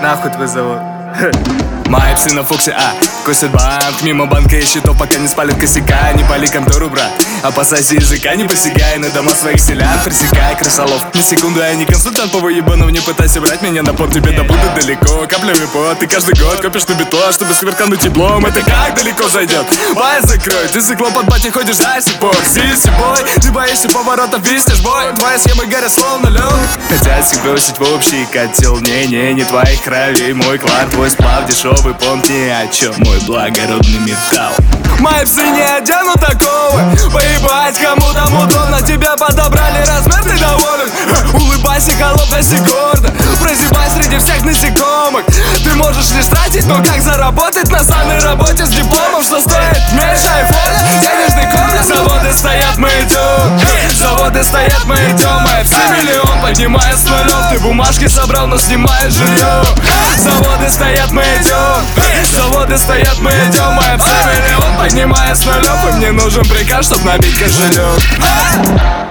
нахуй твой завод? Мои псы на Фоксе, косят банк. Мимо банка и счетов, пока не спалят косяка. Не пали контору, брат, опасайся языка. Не посягай на дома своих селян, пресекай крысолов. На секунду я не консультант по выебанов. Не пытайся брать меня на понт, тебе добудут далеко. Каплями пот, ты каждый год копишь на бетон, чтобы сверкануть теплом. Это как далеко зайдет? Бай закрой, ты циклоп от бати ходишь до сих пор. Сиси бой, ты боишься поворотов, виснешь бой. Твоя схема горят словно лед. Хотят всех бросить в общий котел. Не твоих кровей, мой клад, твой сплав дешевый, понт ни о чем. Мой благородный металл. Мои псы не оденут такого. Поебать, кому там удобно. Тебя подобрали размер, ты доволен. Улыбайся, холодность и гордо. Прозябай среди всех насекомых. Ты можешь лишь тратить, но как заработать на самой работе с дипломом? Что стоит меньше айфона? Денежный комнат. Заводы стоят, мы идем. Заводы стоят, мы идем. Мои псы миллион, поднимая с нулев. Ты бумажки собрал, но снимаешь жилье. Заводы стоят, мы идем. Заводы стоят, мы идем. Мои псы миллион, поднимая с нулев. И мне нужен приказ, чтоб набить кошелек.